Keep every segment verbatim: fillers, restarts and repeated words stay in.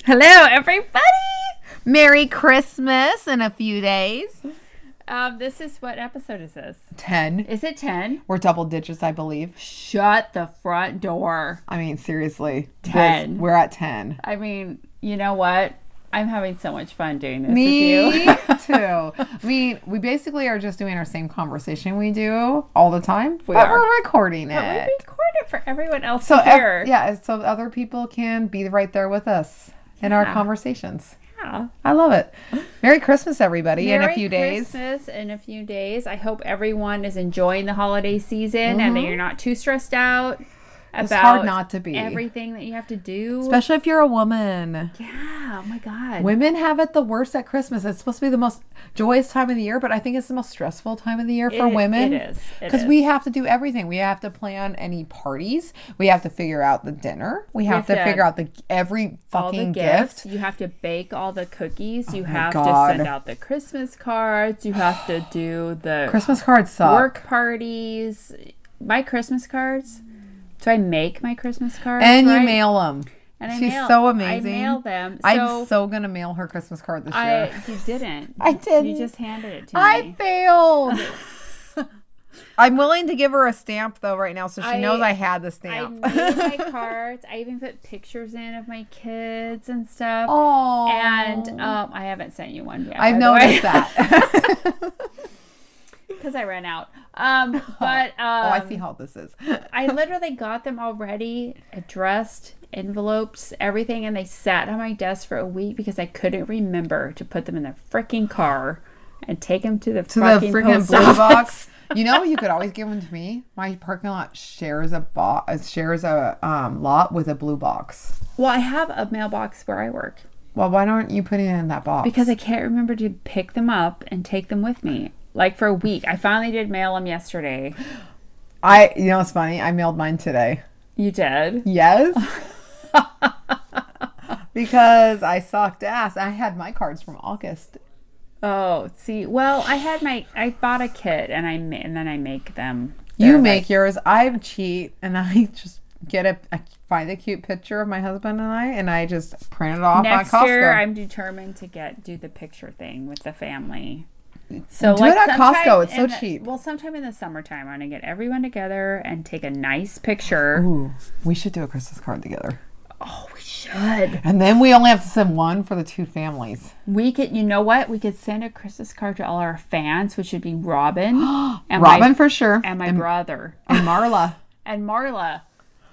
Hello, everybody. Merry Christmas in a few days. Um, this is, what episode is this? ten. Is it ten? We're double digits, I believe. Shut the front door. I mean, seriously. ten. This, we're at ten. I mean, you know what? I'm having so much fun doing this Me with you. too. I mean, we basically are just doing our same conversation we do all the time. We but are. We're recording it. But we record it for everyone else so to hear. ev- yeah, so other people can be right there with us in our Yeah. conversations. Yeah. I love it. Merry Christmas, everybody, Merry in a few days. Christmas in a few days. I hope everyone is enjoying the holiday season and that you're not too stressed out about It's hard not to be. everything that you have to do. Especially if you're a woman. Yeah. Oh my God. Women have it the worst at Christmas. It's supposed to be the most joyous time of the year, but I think it's the most stressful time of the year for It- women. it is. It Because is. we have to do everything. We have to plan any parties. We have to figure out the dinner. We have, have to, to- figure out the every all the fucking gifts. gift. You have to bake all the cookies. You my have God. to send out the Christmas cards. You have to do the Christmas cards suck. work parties. My Christmas cards. So I make my Christmas cards. and you right? mail them. And I She's mail, so amazing. I mail them. So I'm so going to mail her Christmas card this I year. you didn't. I didn't. You just handed it to I me. failed. I'm willing to give her a stamp, though, right now, so she I- knows I had the I stamp. made my cards. I even put pictures in of my kids and stuff. Oh. And um, I haven't sent you one yet. I've by the way. noticed that. Because I ran out. Um, but um, oh, I see how this is. I literally got them already addressed, envelopes, everything, and they sat on my desk for a week because I couldn't remember to put them in the freaking car and take them to the To the fucking freaking post blue office. box. You know, you could always give them to me. My parking lot shares a bo- uh, shares a um, lot with a blue box. Well, I have a mailbox where I work Well, why don't you put it in that box? because I can't remember to pick them up and take them with me. Like for a week. I finally did mail them yesterday. I, you know, it's funny. I mailed mine today. You did? Yes. Because I sucked ass. I had my cards from August. Oh, see, well, I had my, I bought a kit and I ma- and then I make them. You They're make like- yours. I cheat and I just get a, I find a cute picture of my husband and I, and I just print it off Next on Costco. year, I'm determined to get do the picture thing with the family. So Do it at sometime Costco. It's so in the- cheap. Well, sometime in the summertime, I'm gonna get everyone together and take a nice picture. Ooh, we should do a Christmas card together. Oh, we should. And then we only have to send one for the two families. We could, you know what? We could send a Christmas card to all our fans, which would be Robin and Robin my, for sure. and my brother And Marla. and Marla.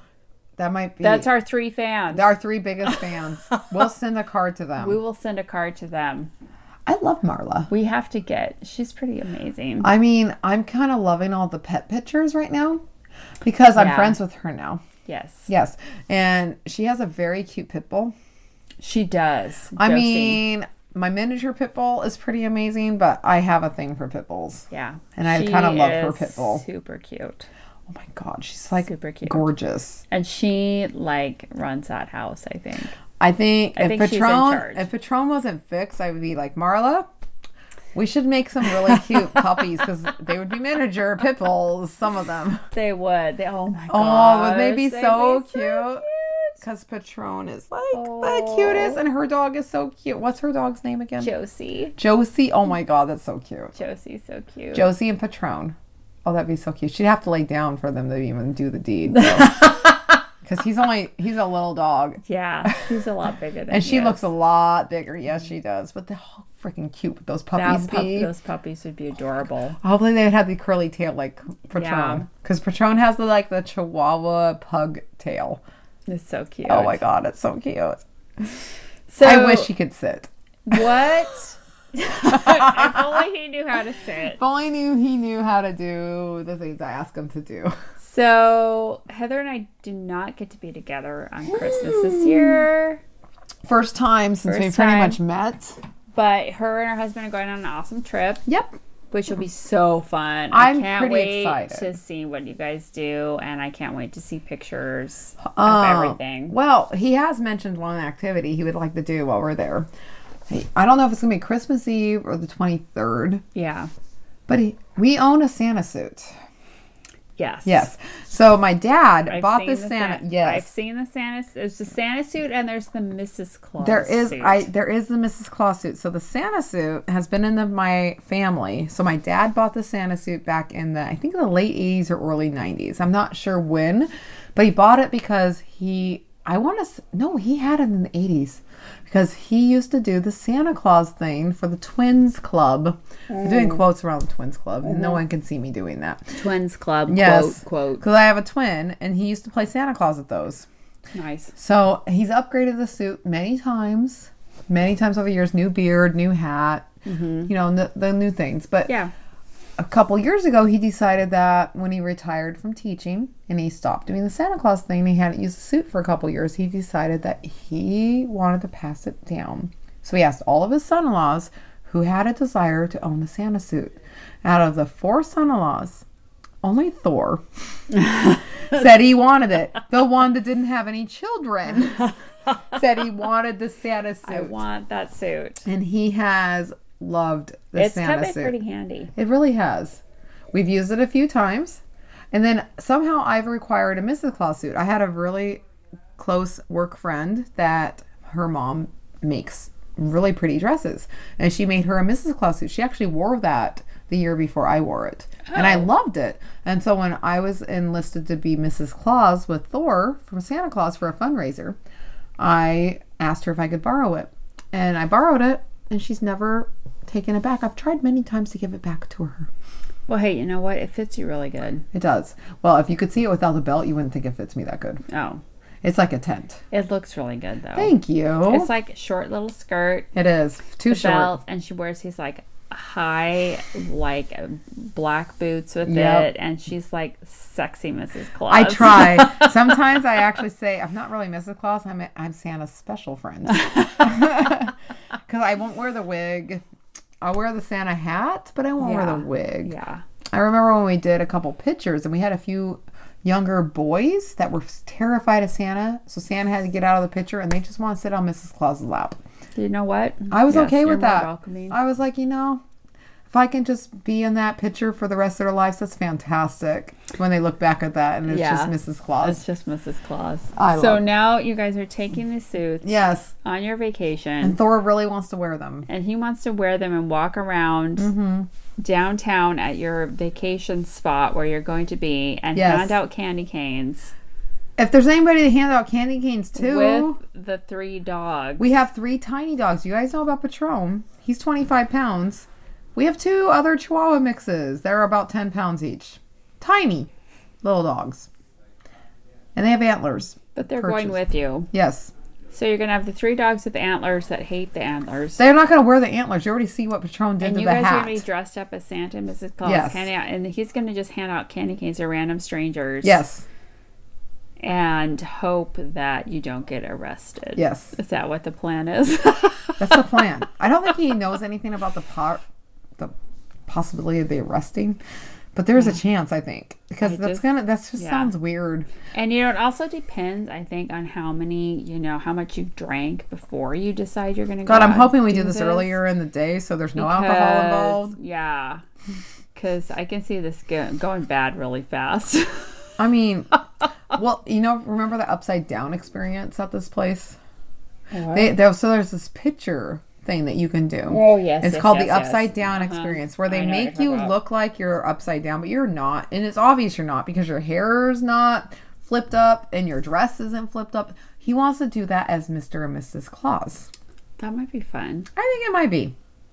That might be. That's our three fans. our three biggest fans. We'll send a card to them. We will send a card to them. I love Marla. We have to get. She's pretty amazing. I mean, I'm kind of loving all the pet pictures right now because I'm Yeah. friends with her now. Yes, Yes. And she has a very cute pit bull. she does. I Josie. mean, my miniature pit bull is pretty amazing, but I have a thing for pit bulls. yeah, And I She kinda love her is pit bull. Super cute, Oh my God. She's like super cute, gorgeous. and she like runs that house. I think. I think I if think she's in Patron charge. if Patron wasn't fixed, I would be like, Marla, we should make some really cute puppies because they would be miniature pit bulls, some of them. They would. They, oh my Oh, god. but they'd be so cute. Because Patron is like the Oh. cutest and her dog is so cute. What's her dog's name again? Josie. Josie. Oh my God, that's so cute. Josie's so cute. Josie and Patron. Oh, that'd be so cute. She'd have to lay down for them to even do the deed. Because he's only, he's a little dog. Yeah, she's a lot bigger than And she he looks is. a lot bigger. Yes, she does. But they're all freaking cute. Those puppies That pup- be. those puppies would be adorable. Hopefully they would have the curly tail like Yeah. Patron. Because Patron has the like the Chihuahua pug tail. It's so cute. Oh my God, it's so cute. So I wish he could sit. what? If only he knew how to sit. If only knew he knew how to do the things I ask him to do. So Heather and I do not get to be together on Christmas this year, First time since First we pretty time. much met. but her and her husband are going on an awesome trip, Yep. which will be so fun. I'm I can't pretty wait excited. to see what you guys do, and I can't wait to see pictures of Oh, everything. Well, he has mentioned one activity he would like to do while we're there. Hey, I don't know if it's going to be Christmas Eve or the twenty-third, Yeah. but he, we own a Santa suit. Yes. Yes. So my dad I've bought seen this the Santa. San- yes. I've seen the Santa. There's the Santa suit and there's the Missus Claus There is suit. I there is the Missus Claus suit. So the Santa suit has been in the, my family. So my dad bought the Santa suit back in the I think the late eighties or early nineties. I'm not sure when, but he bought it because he I want to no, he had it in the eighties because he used to do the Santa Claus thing for the Twins Club. Mm. I'm doing quotes around the Twins Club, and mm-hmm. no one can see me doing that. Twins Club, yes, quote, quote. Because I have a twin, and he used to play Santa Claus with those. Nice. So he's upgraded the suit many times, many times over the years. New beard, new hat, mm-hmm. you know, the, the new things. But yeah. a couple years ago, he decided that when he retired from teaching and he stopped doing the Santa Claus thing, he hadn't used the suit for a couple years, he decided that he wanted to pass it down. So he asked all of his son-in-laws who had a desire to own the Santa suit. Out of the four son-in-laws, only Thor said he wanted it. The one that didn't have any children said he wanted the Santa suit. I want that suit. And he has loved the it's Santa suit. It's suit. pretty handy. It really has. We've used it a few times. And then somehow I've required a Missus Claus suit. I had a really close work friend that her mom makes really pretty dresses. And she made her a Missus Claus suit. She actually wore that the year before I wore it. Oh. And I loved it. And so when I was enlisted to be Missus Claus with Thor from Santa Claus for a fundraiser, I asked her if I could borrow it. And I borrowed it, and she's never taken it back. I've tried many times to give it back to her. Well, hey, you know what? It fits you really good. It does. Well, if you could see it without the belt, you wouldn't think it fits me that good. Oh. It's like a tent. It looks really good, though. Thank you. It's like a short little skirt. It is. Too short. Belt, and she wears these, like, high, like, black boots with yep. it, and she's, like, sexy Missus Claus. I try. Sometimes I actually say, I'm not really Missus Claus. I'm, a, I'm Santa's special friend. Because I won't wear the wig. I'll wear the Santa hat, but I won't yeah. wear the wig. Yeah. I remember when we did a couple pictures, and we had a few younger boys that were terrified of Santa, so Santa had to get out of the picture, and they just want to sit on Missus Claus's lap. You know what? I was yes, okay with that. Welcoming. I was like, you know, if I can just be in that picture for the rest of their lives, that's fantastic. When they look back at that, and it's yeah. just Missus Claus. It's just Missus Claus. I so love now you guys are taking the suits. Yes. On your vacation. And Thor really wants to wear them. And he wants to wear them and walk around mm-hmm. downtown at your vacation spot where you're going to be and yes. hand out candy canes. If there's anybody to hand out candy canes too. With the three dogs. We have three tiny dogs. You guys know about Patron. He's twenty-five pounds. We have two other Chihuahua mixes. They're about ten pounds each. Tiny little dogs. And they have antlers. But they're purchased. going with you. Yes. So you're going to have the three dogs with antlers that hate the antlers. They're not going to wear the antlers. You already see what Patron did and to the the hat. And you guys hat. are going to be dressed up as Santa and Missus Claus. Yes. Handing out, and he's going to just hand out candy canes to random strangers. Yes. And hope that you don't get arrested. Yes. Is that what the plan is? That's the plan. I don't think he knows anything about the po- the possibility of the arresting. But there's a chance, I think, because I that's just, gonna that just yeah. sounds weird. And you know, it also depends, I think, on how many, you know, how much you've drank before you decide you're gonna go. God, I'm hoping we do, do this, this earlier in the day, so there's no because, alcohol involved. Yeah, because I can see this go, going bad really fast. I mean, well, you know, remember the upside down experience at this place? What? They, they so there's this picture thing that you can do. Oh yes, it's yes, called yes, the upside yes. down uh-huh. experience, where they make you about. look like you're upside down, but you're not, and it's obvious you're not because your hair is not flipped up and your dress isn't flipped up. He wants to do that as Mister and Missus Claus. That might be fun. I think it might be.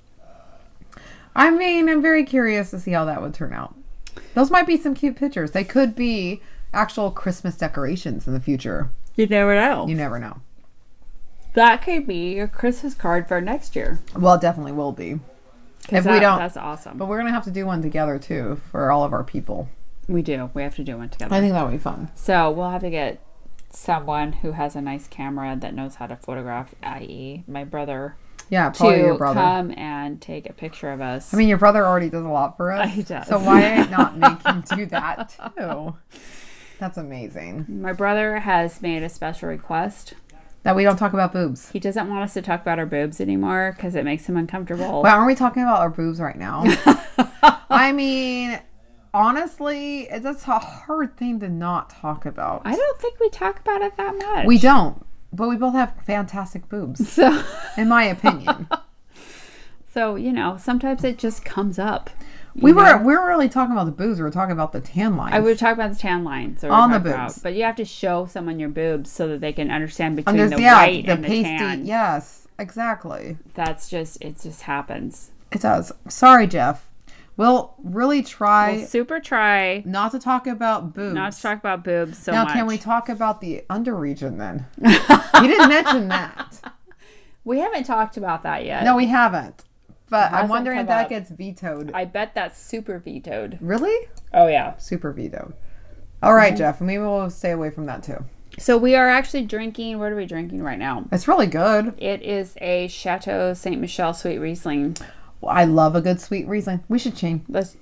I mean, I'm very curious to see how that would turn out. Those might be some cute pictures. They could be actual Christmas decorations in the future. You never know. You never know. That could be your Christmas card for next year. Well, it definitely will be. If that, we don't, that's awesome. But we're gonna have to do one together too for all of our people. We do. We have to do one together. I think that would be fun. So we'll have to get someone who has a nice camera that knows how to photograph, that is, my brother. Yeah, probably to your brother. come and take a picture of us. I mean, your brother already does a lot for us. He does. So why not make him do that too? That's amazing. My brother has made a special request. That we don't talk about boobs. He doesn't want us to talk about our boobs anymore because it makes him uncomfortable. Well, aren't we talking about our boobs right now? I mean, honestly, that's a hard thing to not talk about. I don't think we talk about it that much. We don't, but we both have fantastic boobs, So, in my opinion. so you know, sometimes it just comes up. We you were know? we were really talking about the boobs. We were talking about the tan lines. I would talk about the tan lines. Or On the talk about- boobs. but you have to show someone your boobs so that they can understand between Under, the yeah, white the and the pasty. tan. Yes, exactly. That's just, it just happens. It does. Sorry, Jeff. We'll really try We'll super try not to talk about boobs. not to talk about boobs so now, much. can we talk about the under region then? You didn't mention that. We haven't talked about that yet. No, we haven't. But I'm hasn't wondering if come that up. gets vetoed. I bet that's super vetoed. Really? Oh, yeah. Super vetoed. All right, Mm-hmm. Jeff. Maybe we'll stay away from that too. So we are actually drinking, what are we drinking right now? It's really good. It is a Chateau Saint Michelle Sweet Riesling. I love a good sweet Riesling. We should change. That's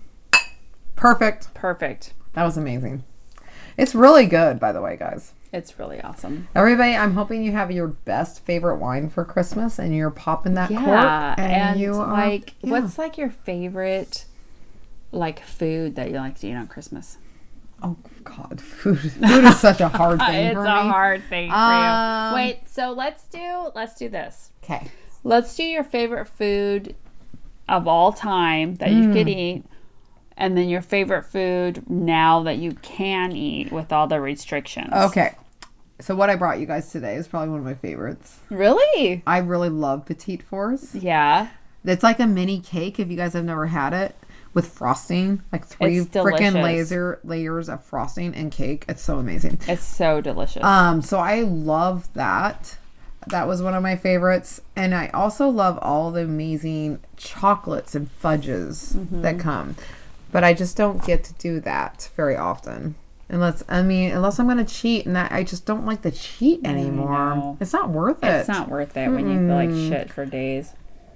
Perfect. perfect. That was amazing. It's really good, by the way, guys. It's really awesome. Everybody, I'm hoping you have your best favorite wine for Christmas and you're popping that Yeah. cork. And, you are, like, yeah. what's like your favorite, like, food that you like to eat on Christmas? Oh, God. Food. Food is such a hard thing It's for a me. hard thing for Um, you. Wait, so let's do, let's do this. Okay. Let's do your favorite food of all time that you Mm. could eat, and then your favorite food now that you can eat with all the restrictions. Okay. So what I brought you guys today is probably one of my favorites. Really? I really love Petite Fours. Yeah. It's like a mini cake if you guys have never had it with frosting, like three It's freaking delicious. laser layers of frosting and cake. It's so amazing. It's so delicious. Um, so I love that. That was one of my favorites. And I also love all the amazing chocolates and fudges Mm-hmm. that come. But I just don't get to do that very often. Unless, I mean, unless I'm going to cheat. And that, I just don't like to cheat anymore. know. It's not worth it. It's not worth it when you feel like shit for days.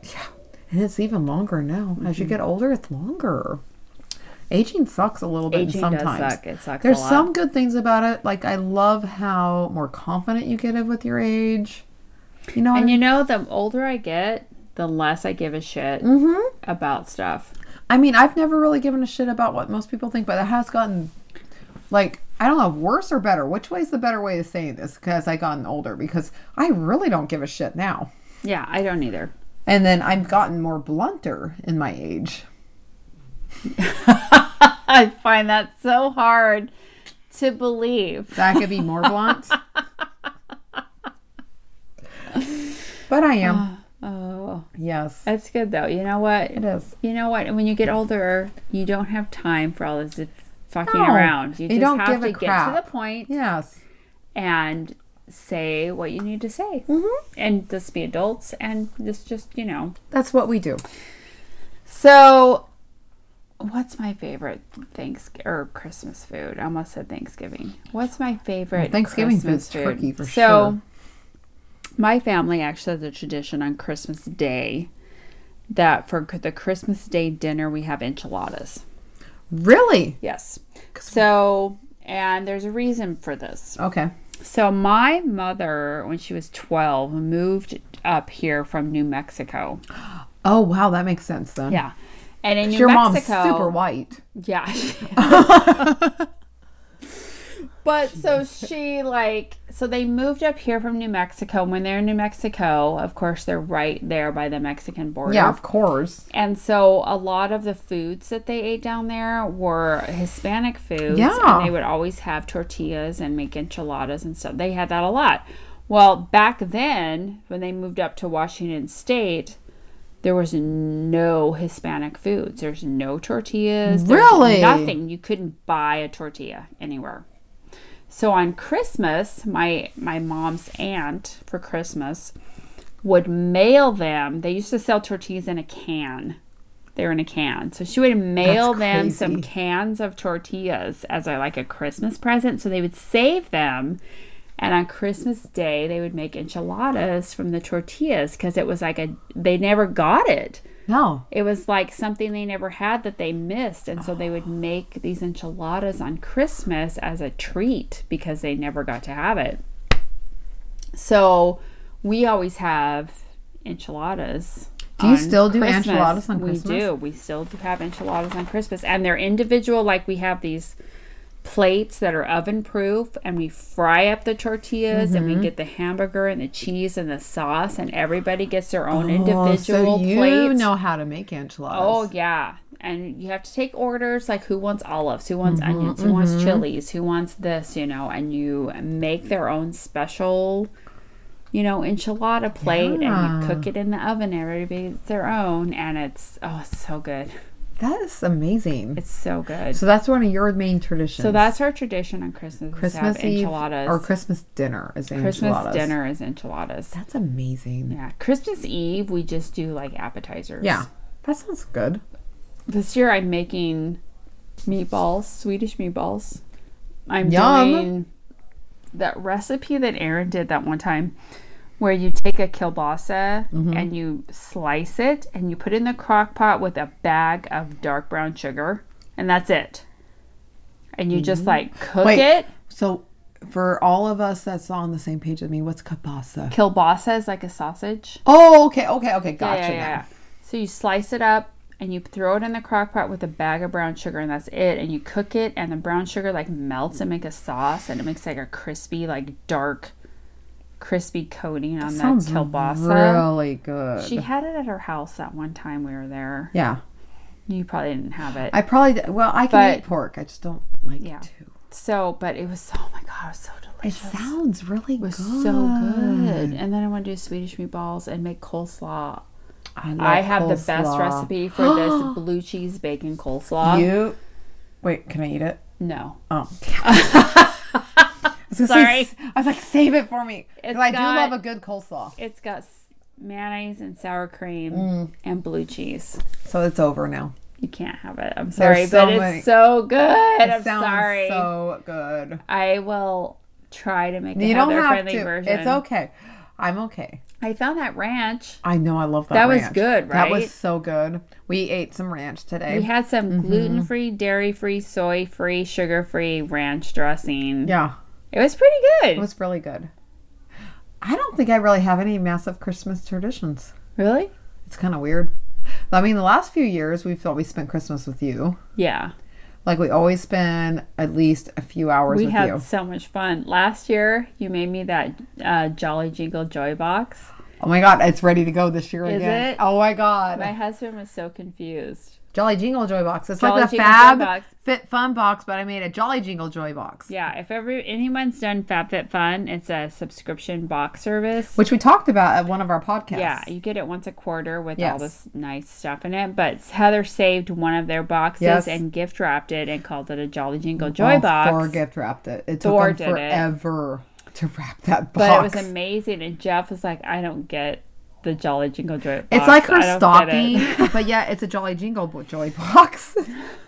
And it's even longer now. As you get older, it's longer. Aging sucks a little bit Aging sometimes. does suck. It sucks There's a lot. some good things about it. Like, I love how more confident you get with your age. You know what I And mean? you know, the older I get, the less I give a shit Mm-hmm. about stuff. I mean, I've never really given a shit about what most people think, but it has gotten, like, I don't know, worse or better. Which way is the better way of saying this? Because I've gotten older. Because I really don't give a shit now. Yeah, I don't either. And then I've gotten more blunter in my age. I find that so hard to believe. That could be more blunt. But I am. Oh, Yes. that's good though. You know what? It is. You know what? When you get older, you don't have time for all this fucking No, around. You you just don't have give to a get to crap. the point Yes. and say what you need to say. Mm-hmm. And just be adults and just, just, you know. That's what we do. So, what's my favorite Thanksgiving or Christmas food? I almost said Thanksgiving. What's my favorite Well, Thanksgiving Christmas food's food? turkey for so, sure. my family actually has a tradition on Christmas Day that for the Christmas Day dinner we have enchiladas. Really? Yes. So, and there's a reason for this. Okay. So, my mother, when she was twelve, moved up here from New Mexico. Oh, wow. That makes sense then. Yeah. And in New Your Mexico, mom's super white. yeah. But so she like, so they moved up here from New Mexico. When they're in New Mexico, of course, they're right there by the Mexican border. Yeah, of course. And so a lot of the foods that they ate down there were Hispanic foods. Yeah. And they would always have tortillas and make enchiladas and stuff. They had that a lot. Well, back then, when they moved up to Washington State, there was no Hispanic foods. There's no tortillas. There's Really? nothing. You couldn't buy a tortilla anywhere. So on Christmas, my my mom's aunt for Christmas would mail them. They used to sell tortillas in a can. They were in a can. So she would mail That's them crazy. some cans of tortillas as a, like a Christmas present. So they would save them. And on Christmas Day, they would make enchiladas from the tortillas because it was like a, they never got it. No. It was like something they never had that they missed. And so they would make these enchiladas on Christmas as a treat because they never got to have it. So we always have enchiladas. Do you on still do Christmas. enchiladas on Christmas? We do. We still do have enchiladas on Christmas. And they're individual. Like we have these plates that are oven proof, and we fry up the tortillas, Mm-hmm. and we get the hamburger and the cheese and the sauce, and everybody gets their own Oh, individual so you plate. know how to make enchiladas. Oh, yeah. And you have to take orders like who wants olives, who wants Mm-hmm, onions, who wants chilies, who wants this, you know, and you make their own special, you know, enchilada plate Yeah. and you cook it in the oven. Everybody gets their own, and it's, oh, it's so good. That is amazing. It's so good. So that's one of your main traditions. So that's our tradition on Christmas. is to Christmas have Eve enchiladas. or Christmas dinner is Christmas enchiladas. dinner is enchiladas. That's amazing. Yeah. Christmas Eve, we just do like appetizers. Yeah, that sounds good. This year I'm making meatballs, Swedish meatballs. I'm Yum. doing that recipe that Aaron did that one time where you take a kielbasa Mm-hmm. and you slice it and you put it in the crock pot with a bag of dark brown sugar, and that's it. And you just like cook Wait. it. So for all of us that's on the same page with me, what's kielbasa? Kielbasa is like a sausage. Oh, okay, okay, okay. Gotcha Yeah, yeah, now. yeah. So you slice it up and you throw it in the crock pot with a bag of brown sugar, and that's it. And you cook it, and the brown sugar like melts and make a sauce, and it makes like a crispy, like dark, crispy coating on that Sounds kielbasa. really good. She had it at her house that one time we were there. yeah. You probably didn't have it. I probably, d- well, I can But- eat pork. I just don't like Yeah. it too. So, but it was, oh my God, it was so It delicious. sounds really It was good. so good. And then I want to do Swedish meatballs and make coleslaw. I, love I have the best coleslaw. recipe for this blue cheese bacon coleslaw. You, wait, can I eat it? No. Oh. I was gonna Sorry. Say, I was like, save it for me. It's Because I do got- love a good coleslaw. It's got s- mayonnaise and sour cream Mm. and blue cheese. So it's over now. You can't have it. I'm sorry, There's so but many- it's so good. It I'm sounds sorry. so good. I will try to make a You don't have Heather-friendly to. version. It's okay. I'm okay. I found that ranch. I know. I love that. That was ranch. good, That was right? so good. We ate some ranch today. We had some Mm-hmm. gluten-free, dairy-free, soy-free, sugar-free ranch dressing. yeah, It was pretty good. it was really good. I don't think I really have any massive Christmas traditions. Really? It's kind of weird. I mean, the last few years we've always spent Christmas with you. Yeah. Like we always spend at least a few hours We with had you. so much fun. Last year, you made me that uh, Jolly Jingle Joy box. Oh my God, it's ready to go this year Is again. it? Oh my God. My husband was so confused. Jolly Jingle Joy box. It's Jolly like the Jingle Joy Fab box. Fit Fun box, but I made a Jolly Jingle Joy box. Yeah, if ever anyone's done FabFitFun, it's a subscription box service. Which we talked about at one of our podcasts. Yeah, you get it once a quarter with all Yes. this nice stuff in it. But Heather saved one of their boxes Yes. and gift wrapped it and called it a Jolly Jingle Joy Oh, box. Thor gift wrapped it. It took Thor them did it. forever to wrap that box. But it was amazing. And Jeff was like, I don't get the Jolly Jingle Joy box. It's like her I don't stocking, get it." but yeah, it's a Jolly Jingle bo- Joy box.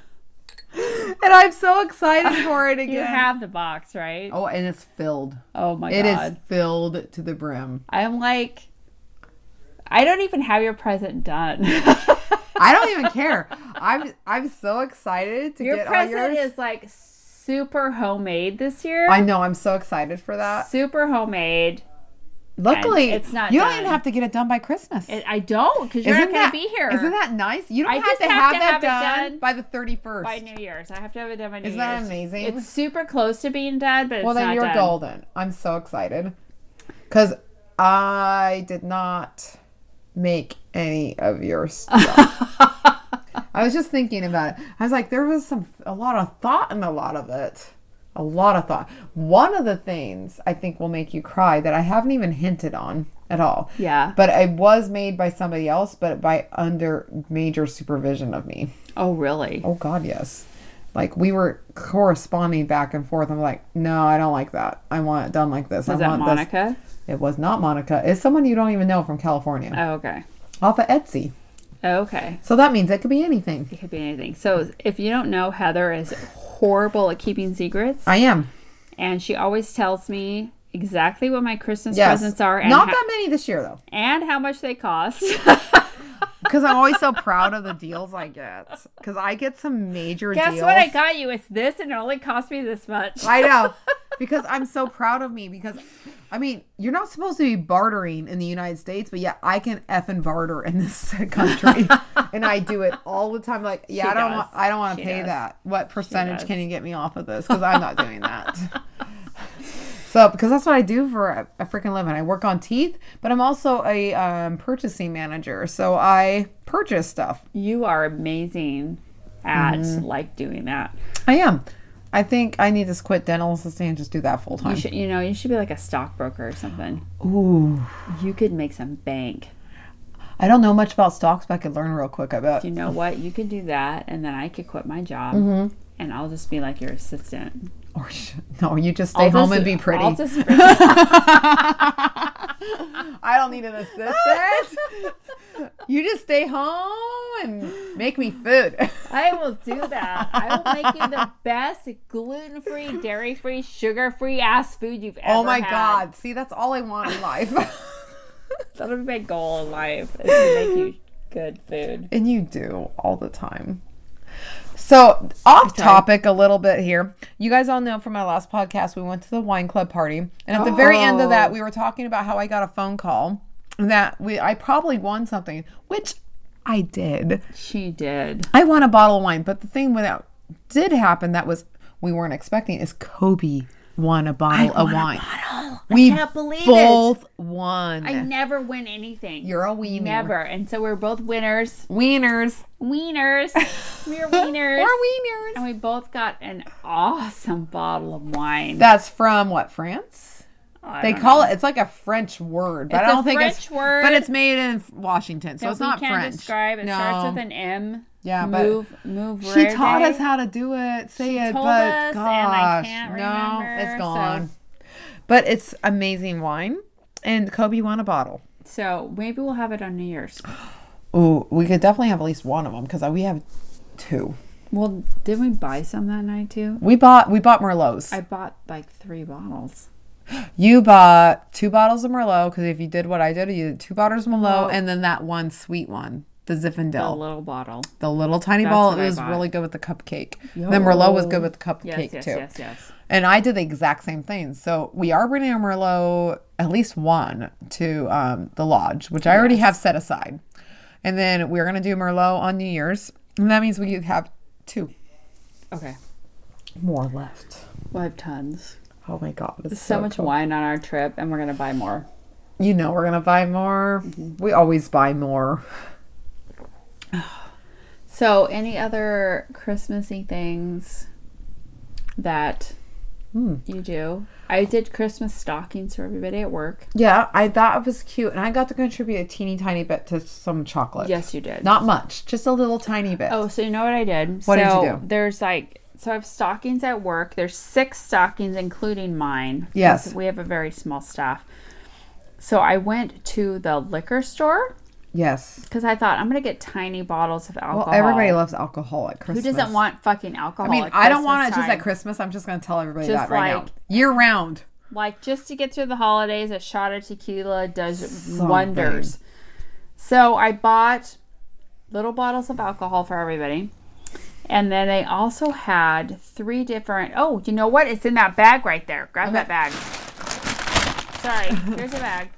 And I'm so excited for it again. You have the box, right? Oh, and it's filled. Oh my It is God. filled to the brim. I'm like, I don't even have your present done. I don't even care. I'm I'm so excited to Your get all present yours. is like super homemade this year. I know. I'm so excited for that. Super homemade. Luckily, it's not You don't done. even have to get it done by Christmas. It, I don't, because you're Isn't not going that- to be here. Isn't that nice? You don't I have just to have have, to that have it done, done by the thirty-first. by New Year's? I have to have it done by New Isn't Year's. that amazing? It's super close to being done, but it's Well, then not you're done. golden. I'm so excited. Because I did not make any of your stuff. I was just thinking about it. I was like, there was some a lot of thought in a lot of it. A lot of thought. One of the things I think will make you cry that I haven't even hinted on at all. Yeah. But it was made by somebody else, but by under major supervision of me. Oh, really? Oh, God, yes. Like, we were corresponding back and forth. I'm like, no, I don't like that. I want it done like this. Was I that want Monica? This. It was not Monica. It's someone you don't even know from California. Oh, okay. Off of Etsy. Okay. So that means it could be anything. It could be anything. So if you don't know, Heather is horrible at keeping secrets. I am. And she always tells me exactly what my Christmas Yes. presents are and, Not ho- that many this year, though. and how much they cost. Because I'm always so proud of the deals I get. Because I get some major Guess deals. what I got you? It's this and it only cost me this much. I know. because I'm so proud of me. Because, I mean, you're not supposed to be bartering in the United States, but yeah, I can effing barter in this country, and I do it all the time. Like, yeah, She I don't does. want, I don't want to She pay does. that. What percentage does. can you get me off of this? Because I'm not doing that. So, because that's what I do for a, a freaking living. I work on teeth, but I'm also a um, purchasing manager. So I purchase stuff. You are amazing at Mm-hmm. like doing that. I am. I think I need to quit dental assisting and just do that full time. You should, you know, you should be like a stockbroker or something. Ooh. You could make some bank. I don't know much about stocks, but I could learn real quick, I bet. You know what? You could do that, and then I could quit my job, Mm-hmm. and I'll just be like your assistant. Or sh- no, you just stay I'll home just- and be pretty. I'll just I don't need an assistant. You just stay home and make me food. I will do that. I will make you the best gluten-free, dairy-free, sugar-free ass food you've ever Oh my had. God. See, that's all I want in life. That'll be my goal in life, is to make you good food. And you do all the time. So, off Okay. topic a little bit here. You guys all know from my last podcast, we went to the wine club party. And at the very end of that, Oh. we were talking about how I got a phone call that we I probably won something, which I did. She did. I won a bottle of wine. But the thing that did happen that was we weren't expecting is Kobe won a bottle of wine. We I can't believe both it. won. I never win anything. You're a wiener. Never. And so we're both winners. Wieners. Wieners. We're wieners. We're wieners. And we both got an awesome bottle of wine. That's from what, France? I They don't call know. it. It's like a French word, but It's I don't a think it's. French word But it's made in Washington, so that it's we not can't French. describe. It no. starts with an M. Yeah, but move, move. she verde. taught us how to do it. Say She it, told but us, gosh, and I can't no, remember, it's so- gone. But it's amazing wine, and Kobe won a bottle. So maybe we'll have it on New Year's. Ooh, we could definitely have at least one of them because we have two. Well, did we buy some that night too? We bought we bought Merlots. I bought like three bottles. You bought two bottles of Merlot because if you did what I did, you did two bottles of Merlot Oh. and then that one sweet one, the The Zinfandel, little bottle. the little tiny That's bottle. what It I was bought. really good with the cupcake. Yo. The Merlot was good with the cupcake Yes, yes, too. yes, yes. And I did the exact same thing. So we are bringing a Merlot, at least one, to um, the lodge, which I already Yes. have set aside. And then we're going to do Merlot on New Year's. And that means we have two Okay. more left. We'll have tons. Oh my God. It's So, much cool. wine on our trip, and we're gonna buy more. You know we're going to buy more. Mm-hmm. We always buy more. So, any other Christmassy things that Hmm. you do? I did Christmas stockings for everybody at work. Yeah, I thought it was cute. And I got to contribute a teeny tiny bit to some chocolate. Yes, you did. Not much, just a little tiny bit. Oh, so you know what I did? What did so you do? There's like, so I have stockings at work. There's six stockings, including mine. 'cause Yes. We have a very small staff. So I went to the liquor store Yes. because I thought I'm going to get tiny bottles of alcohol. Well, everybody loves alcohol at Who Christmas. doesn't want fucking alcohol? I mean, at I don't want it Christmas just at time? Christmas. I'm just going to tell everybody Just that right like- now. Year round. Like, just to get through the holidays, a shot of tequila does Something. wonders. So I bought little bottles of alcohol for everybody. And then they also had three different... Oh, you know what? It's in that bag right there. Grab that bag. Sorry. Here's a bag.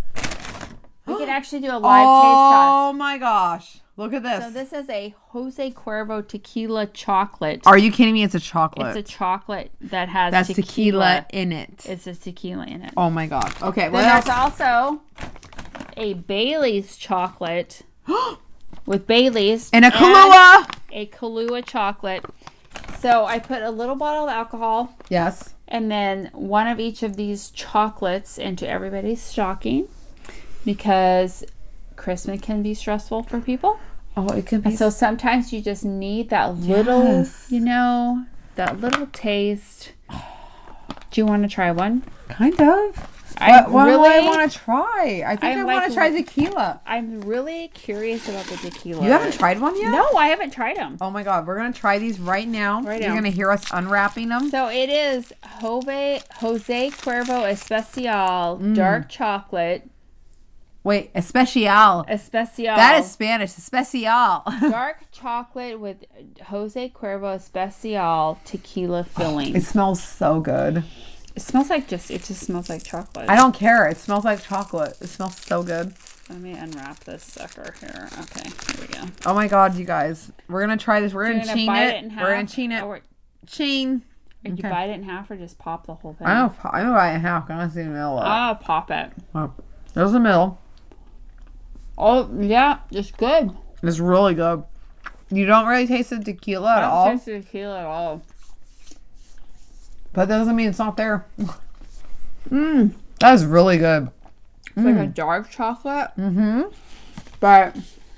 We can actually do a live Oh my gosh. Look at taste this. test. So this is a Jose Cuervo tequila chocolate. Are you kidding me? It's a chocolate. It's a chocolate that has That's tequila. tequila in it. It's a tequila in it. Oh my god. Okay, Then what there's else? also a Bailey's chocolate with Bailey's And a Kahlua. a Kahlua chocolate. So I put a little bottle of alcohol Yes. and then one of each of these chocolates into everybody's stocking because Christmas can be stressful for people. Oh, it could be. And so sometimes you just need that little, Yes. you know, that little taste. Do you want to try one? kind of. I What, what do really I want to try? I think I I, like want to try tequila. I'm really curious about the tequila. You haven't tried one yet? No, I haven't tried them. Oh my god, we're gonna try these right now. Right You're now. gonna hear us unwrapping them. So it is Jose, Jose Cuervo Especial Mm. dark chocolate. Wait, especial. Especial. That is Spanish. Especial. dark chocolate with Jose Cuervo Especial tequila filling. It smells so good. It smells like just, it just smells like chocolate. I don't care. It smells like chocolate. It smells so good. Let me unwrap this sucker here. Okay, here we go. Oh my God, you guys. We're going to try this. We're going to You're chain bite it. it in half? We're going to chain it. Or, or Chain. you Okay. bite it in half or just pop the whole thing? I don't, I don't buy it in half. I want to see the middle of it. Ah, pop it. Oh, there's the middle. Oh, yeah, it's good. It's really good. You don't really taste the tequila at I all. don't taste the tequila at all. But that doesn't mean it's not there. Mmm. That is really good. It's like a dark chocolate. Mm-hmm. But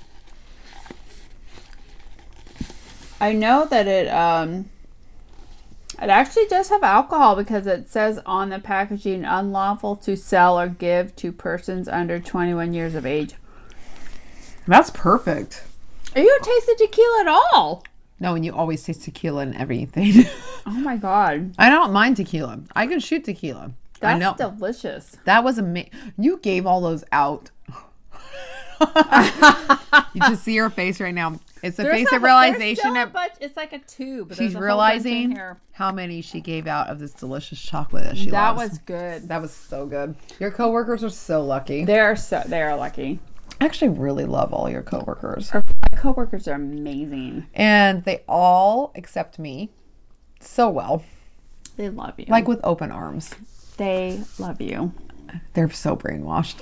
I know that it um it actually does have alcohol because it says on the packaging unlawful to sell or give to persons under twenty-one years of age. That's perfect. You don't taste the tequila at all. No, and you always taste tequila in everything. Oh my god. I don't mind tequila. I can shoot tequila. I know. That's delicious. That was amazing. You gave all those out. You just see her face right now. It's the There's face a- of realization there's still a that bunch- it's like a tube. There's she's a whole bunch in realizing here. how many she gave out of this delicious chocolate that she That loves. was good. That was so good. Your coworkers are so lucky. They are so they are lucky. I actually really love all your coworkers. My coworkers are amazing. And they all accept me so well. They love you. Like with open arms. they love you. They're so brainwashed.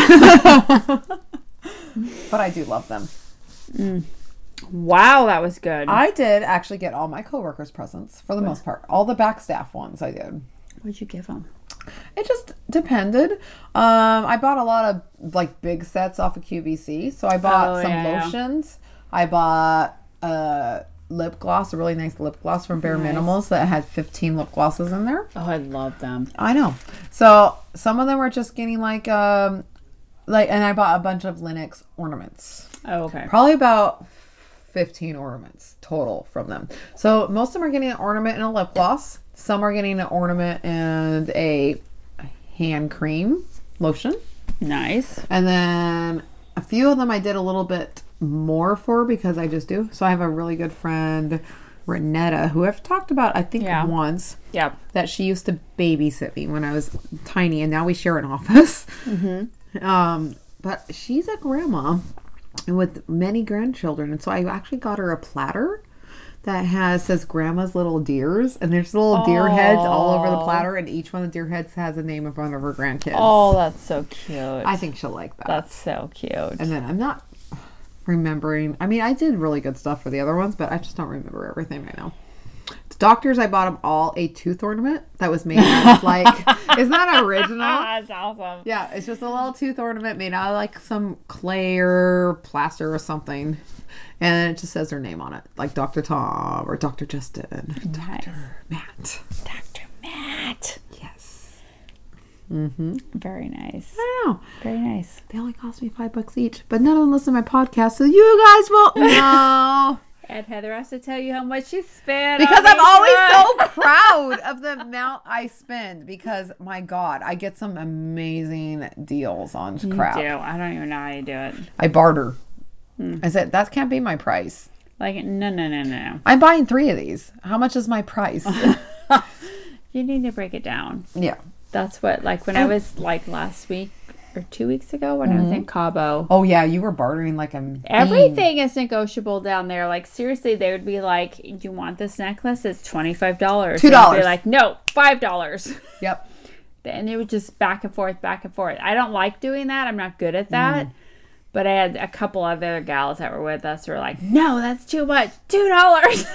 But I do love them. Wow, that was good. I did actually get all my coworkers presents for the most part. All the back staff ones I did. What'd you give them? It just depended. Um, I bought a lot of like big sets off of Q V C. So I bought Oh, some yeah, yeah. lotions. I bought a lip gloss, a really nice lip gloss from Bare Nice. Minimals that had fifteen lip glosses in there. Oh, I love them. I know. So some of them were just getting like, um, like, and I bought a bunch of Linux ornaments. Oh, okay. Probably about fifteen ornaments total from them. So most of them are getting an ornament and a lip gloss. Some are getting an ornament and a hand cream lotion. Nice. And then a few of them I did a little bit more for because I just do. So I have a really good friend, Renetta, who I've talked about, I think, Yeah. once. Yeah. That she used to babysit me when I was tiny, and now we share an office. Mm-hmm. Um, but she's a grandma with many grandchildren, and so I actually got her a platter that has says Grandma's Little Deers, and there's little deer heads all over the Aw. platter, and each one of the deer heads has a name of one of her grandkids. Oh, that's so cute. I think she'll like that. that's so cute. And then I'm not remembering. I mean, I did really good stuff for the other ones, but I just don't remember everything right now. To doctors, I bought them all a tooth ornament that was made out of like, it's not original. That's awesome. Yeah, it's just a little tooth ornament made out of like some clay or plaster or something. And it just says their name on it, like Doctor Tom or Doctor Justin, or Nice. Doctor Matt. Doctor Matt. Yes. Mm-hmm. Very nice. I don't know. Very nice. They only cost me five bucks each, but none of them listen to my podcast, so you guys won't know. And Heather has to tell you how much she spent. Because on I'm each always one. so proud of the amount I spend. Because my God, I get some amazing deals on You crap. do. I don't even know how you do it. I barter. I said that can't be my price. Like, no, no, no, no. I'm buying three of these. How much is my price? You need to break it down. Yeah. That's what, like, when I was, like, last week or two weeks ago when I was in Cabo. Oh yeah, you were bartering like a fiend. Everything is negotiable down there. Like, seriously, they would be like, you want this necklace? It's twenty-five dollars. two dollars. They'd be like, no, five dollars. Yep. And it would just back and forth, back and forth. I don't like doing that. I'm not good at that. But I had a couple other gals that were with us who were like, no, that's too much. two dollars.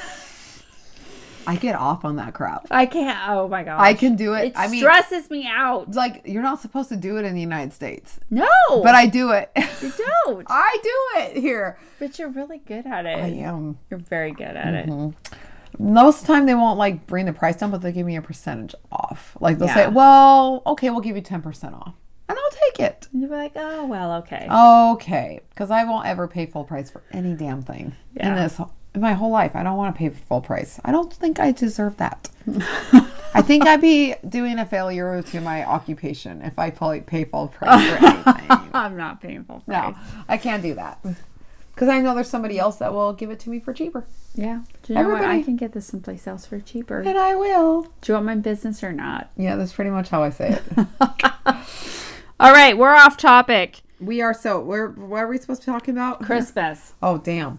I get off on that crap. I can't. Oh, my gosh. I can do it. It I mean, stresses me out. like you're not supposed to do it in the United States, No. but I do it. You don't. I do it here. But you're really good at it. I am. You're very good at it. Most of the time they won't like bring the price down, but they give me a percentage off. Like they'll say, Yeah. well, okay, we'll give you ten percent off. And I'll take it. And you'll be like, oh, well, okay. Okay. Because I won't ever pay full price for any damn thing in Yeah. this, in my whole life. I don't want to pay full price. I don't think I deserve that. I think I'd be doing a failure to my occupation if I pay pay full price for anything. I'm not paying full No, price. I can't do that. Because I know there's somebody else that will give it to me for cheaper. Yeah. Do you know what? Everybody- I can get this someplace else for cheaper. And I will. Do you want my business or not? Yeah, that's pretty much how I say it. All right, we're off topic. We are so, we're, what are we supposed to be talking about? Christmas. Oh, damn.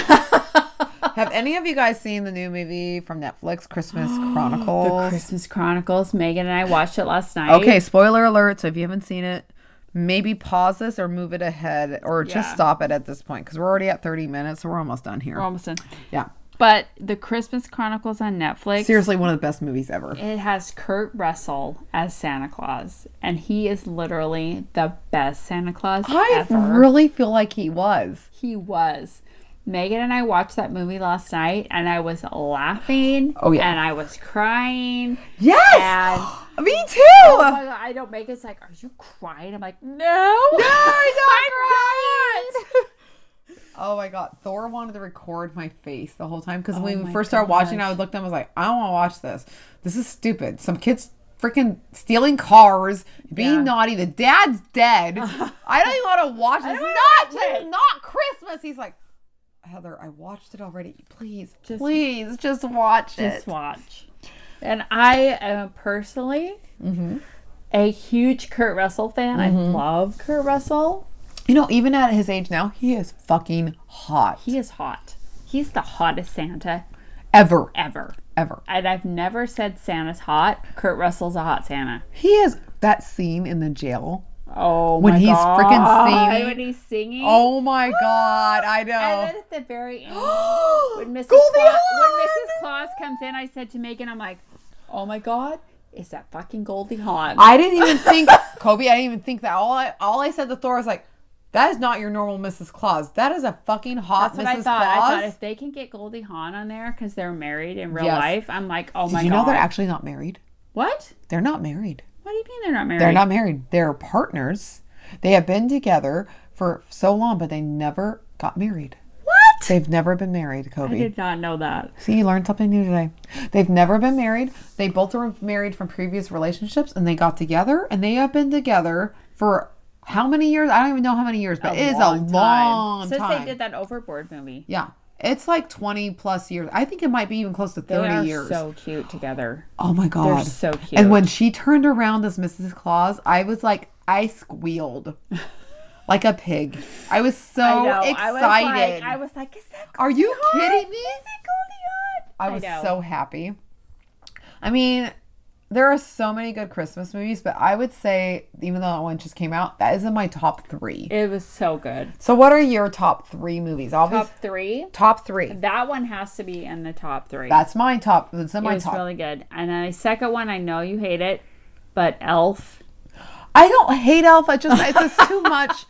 Have any of you guys seen the new movie from Netflix, Christmas Chronicles? The Christmas Chronicles. Megan and I watched it last night. Okay, spoiler alert. So if you haven't seen it, maybe pause this or move it ahead or just Yeah. stop it at this point because we're already at thirty minutes, so we're almost done here. We're almost done. Yeah. But the Christmas Chronicles on Netflix. Seriously, one of the best movies ever. It has Kurt Russell as Santa Claus. And he is literally the best Santa Claus I ever. really feel like he was. He was. Megan and I watched that movie last night, and I was laughing. Oh, yeah. And I was crying. Yes! And Me too! oh my God, I don't make it. It's like, are you crying? I'm like, no. No, I I'm don't cry! Oh my God. Thor wanted to record my face the whole time because Oh when we my first started watching, gosh. I would look at them and was like, I don't want to watch this. This is stupid. Some kids freaking stealing cars, being Yeah. naughty. The dad's dead. I don't even want to watch this. It's don't not, wanna watch this it. is not Christmas. He's like, Heather, I watched it already. Please, Just- please, just watch Just it. watch. And I am personally Mm-hmm. a huge Kurt Russell fan. I love Kurt Russell. You know, even at his age now, he is fucking hot. He is hot. He's the hottest Santa Ever, ever. ever. And I've never said Santa's hot. Kurt Russell's a hot Santa. He is that scene in the jail. Oh When my he's God. freaking singing. When he's singing. Oh my God, I And know. then at the very end, when Missus Goldie Claus, Hawn! when Missus Claus comes in, I said to Megan, I'm like, oh my God, is that fucking Goldie Hawn? I didn't even think, Kobe, I didn't even think that. All I, all I said to Thor was like, that is not your normal Missus Claus. That is a fucking hot That's what I Missus thought. Claus. I thought if they can get Goldie Hawn on there because they're married in real Yes. life, I'm like, oh Did my you God. know they're actually not married? What? They're not married. What do you mean they're not married? They're not married. They're partners. They have been together for so long, but they never got married. What? They've never been married, I Kobe. did not know that. See, you learned something new today. They've never been married. They both were married from previous relationships, and they got together, and they have been together for how many years? I don't even know how many years, but it is a long long Since time. they did that Overboard movie. Yeah. It's like twenty plus years. I think it might be even close to They thirty are years. so cute together. Oh my God. They're so cute. And when she turned around as Missus Claus, I was like, I squealed like a pig. I was so I know. excited. I was like, I was like, is that Are you Goldie Hawn? kidding me? Is it Goldie Hawn? I was know. so happy. I mean, there are so many good Christmas movies, but I would say, even though that one just came out, that is in my top three. It was so good. So what are your top three movies? Obviously, Top three. top three. That one has to be in the top three. That's my top. That's in it my was top. really good. And then the second one, I know you hate it, but Elf. I don't hate Elf. I just it's just too much.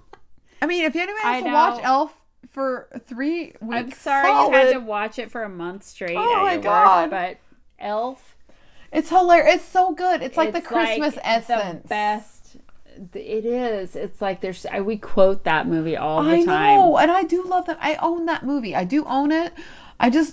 I mean, if anyone I has to know. watch Elf for three weeks, I'm sorry solid, you had to watch it for a month straight. Oh at my your God. Work, but Elf. it's hilarious. It's so good. It's like the it's Christmas like essence. The best. It is. It's like there's. I, we quote that movie all the I time. know, and I do love that. I own that movie. I do own it. I just,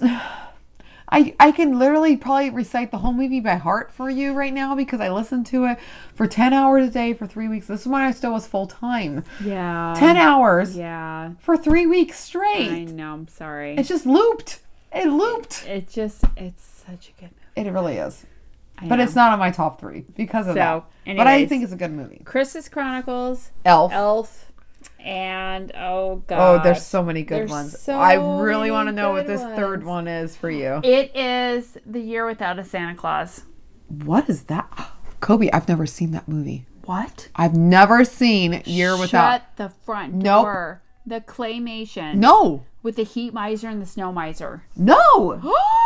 I I can literally probably recite the whole movie by heart for you right now because I listened to it for ten hours a day for three weeks. This is when I still was full time. Yeah. Ten hours Yeah. for three weeks I straight. know. I'm sorry. It just looped. It looped. It just. It's such a good movie. It really is. I But know. it's not on my top three because of So, that. But I anyways. think it's a good movie. Christmas Chronicles, Elf. Elf, and oh god. Oh, there's so many good There's ones. so I really want to many know what good this third ones. one is for you. It is The Year Without a Santa Claus. What is that? Kobe, I've never seen that movie. What? I've never seen Year Shut Without. the front Nope. door. The claymation. No. With the heat miser and the snow miser. No.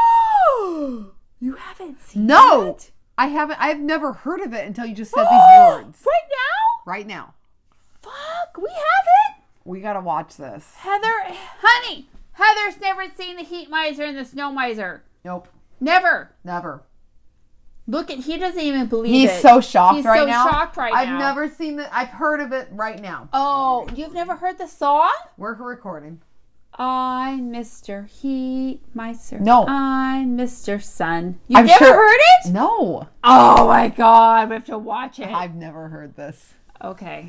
You haven't seen No. that? I haven't. I've never heard of it until you just said these words. Right now? Right now. Fuck, we haven't. We got to watch this. Heather, honey, Heather's never seen the heat miser and the snow miser. Nope. Never. Never. Look at, he doesn't even believe He's it. so shocked He's right so now. shocked right I've now. never seen that. I've heard of it right now. Oh, you've never heard the song? We're recording. I'm Mister Heat Miser. No. I'm Mister Sun. You've I'm never sure- heard it? No. Oh my god, we have to watch it. I've never heard this. Okay.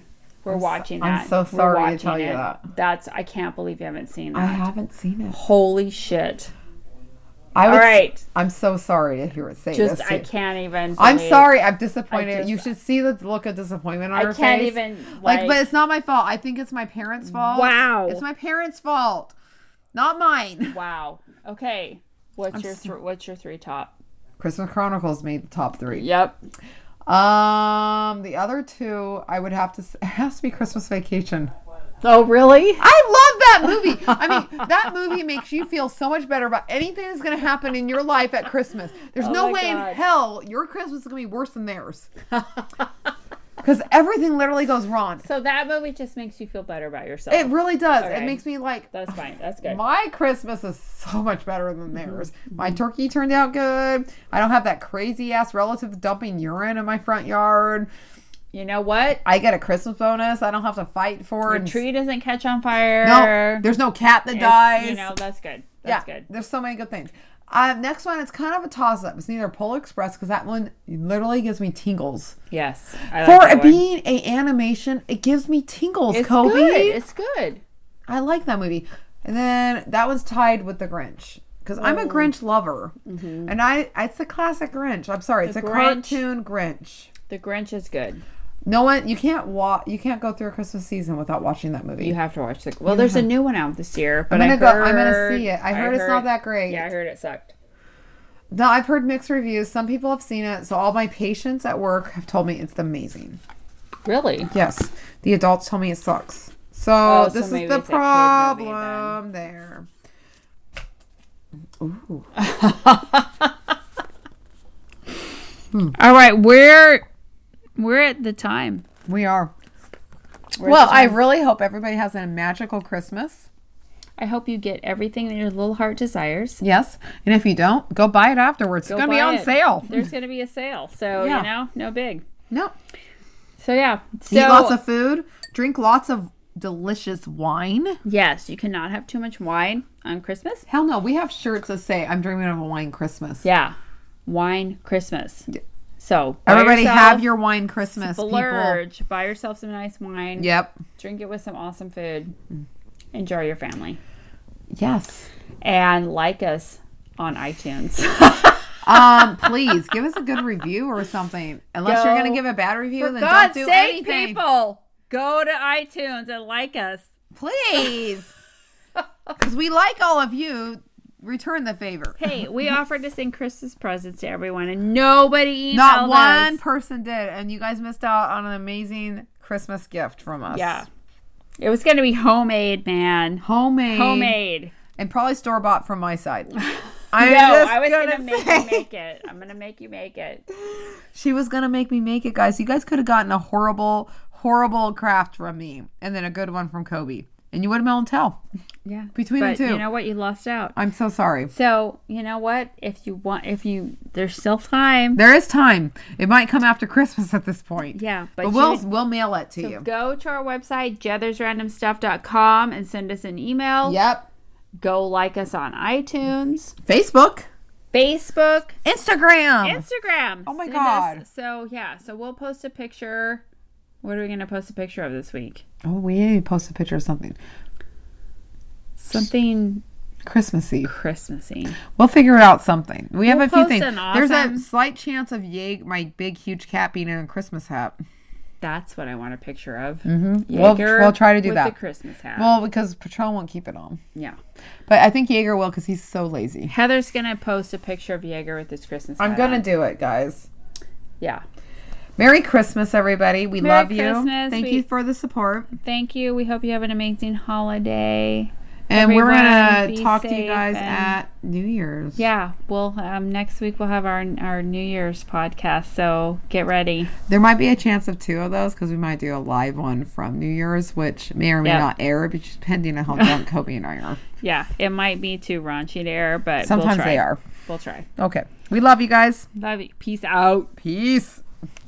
We're I'm so- watching I'm that. so We're sorry to watching tell you it. that. That's I can't believe you haven't seen that. I haven't seen it. Holy shit! I All would, right, I'm so sorry to hear it say just this. I too. can't even. I'm believe- sorry. I'm disappointed. just- you should see the look of disappointment on I her can't face. even like, like. but it's not my fault. I think it's my parents' fault. Wow. It's my parents' fault, not mine. Wow. Okay. What's I'm your so- th- What's your three top? Christmas Chronicles made the top three. Yep. Um, the other two, I would have to. Say, it has to be Christmas Vacation. Oh really? I love that movie. I mean, that movie makes you feel so much better about anything that's going to happen in your life at Christmas. There's Oh no my way God. in hell your Christmas is going to be worse than theirs. Because everything literally goes wrong. So that movie just makes you feel better about yourself. It really does. Okay. It makes me like, That's fine. That's good. my Christmas is so much better than theirs. My turkey turned out good. I don't have that crazy ass relative dumping urine in my front yard. You know what? I get a Christmas bonus. I don't have to fight for Your it. tree doesn't catch on fire. No, there's no cat that It's, dies. You know, that's good. That's yeah, good. there's so many good things. Uh, next one, it's kind of a toss-up. It's neither Polar Express, because that one literally gives me tingles. Yes. I For like that it one. being a animation, it gives me tingles, It's Kobe. good. It's good. I like that movie. And then that one's tied with The Grinch. Because I'm a Grinch lover. Mm-hmm. And I it's a classic Grinch. I'm sorry. The it's a Grinch. cartoon Grinch. The Grinch is good. No one, you can't wa- You can't go through a Christmas season without watching that movie. You have to watch the. Well, there's a new one out this year, but I'm gonna I go- heard, I'm gonna see it. I heard it's not that great. Yeah, I heard it sucked. No, I've heard mixed reviews. Some people have seen it. So all my patients at work have told me it's amazing. Really? Yes. The adults tell me it sucks. So Oh, so this is maybe the it's a kid movie problem there. Ooh. All right, we're we're at the time. We are. We're at Well, the I time. really hope everybody has a magical Christmas. I hope you get everything that your little heart desires. Yes. And if you don't, go buy it afterwards. Go it's going to be buy on it. sale. There's going to be a sale, so Yeah. you know, no big. No. So yeah, so Eat lots of food. Drink lots of delicious wine. yes, you cannot have too much wine on Christmas. Hell no. We have shirts that say, I'm dreaming of a wine Christmas. Yeah, wine Christmas. So buy Everybody yourself- have your wine Christmas, splurge. Buy yourself some nice wine. people. Yep. Drink it with some awesome food. Enjoy your family. Yes. And like us on iTunes. Um, please give us a good review or something. Unless you're Go- going to give a bad review, For then God's don't do sake, anything. people, go to iTunes and like us. Please. Because we like all of you. Return the favor. Hey, we offered to send Christmas presents to everyone, and nobody emailed Not one us. person did. And you guys missed out on an amazing Christmas gift from us. Yeah. It was going to be homemade, man. Homemade. Homemade. And probably store-bought from my side. No, I'm just I was going to gonna make say- you make it. I'm going to make you make it. She was going to make me make it, guys. You guys could have gotten a horrible, horrible craft from me. And then a good one from Kobe. And you wouldn't be able to tell. Yeah. Between but the two. you know what? You lost out. I'm so sorry. So, you know what? If you want, if you, there's still time. There is time. It might come after Christmas at this point. Yeah. But, But we'll you- we'll mail it to so you. go to our website, jethers random stuff dot com, and send us an email. Yep. Go like us on iTunes, Facebook. Facebook, Instagram. Instagram. Oh my Send God. us- so yeah, so we'll post a picture. What are we gonna post a picture of this week? Oh, we need to post a picture of something. Something Christmassy. Christmassy. We'll figure it out something. We have We'll a few post things. an There's awesome- a slight chance of Jaeger, my big, huge cat being in a Christmas hat. That's what I want a picture of. Mm-hmm. We'll, Jaeger we'll try to do with that. the Christmas hat. Well, because Patron won't keep it on. yeah. But I think Jaeger will because he's so lazy. Heather's gonna post a picture of Jaeger with his Christmas hat. I'm going to on. do it, guys. Yeah. Merry Christmas, everybody. We Merry love you. Christmas. Thank We- you for the support. Thank you. We hope you have an amazing holiday. And we're Everyone, going be to talk to you safe guys and- at New Year's. Yeah. Well, um, next week we'll have our our New Year's podcast. So get ready. There might be a chance of two of those because we might do a live one from New Year's, which may or may Yep. not air, but just depending on how drunk Kobe and I are. Yeah, it might be too raunchy to air, but Sometimes we'll try. they are. We'll try. Okay. We love you guys. Love you. Peace out. Peace.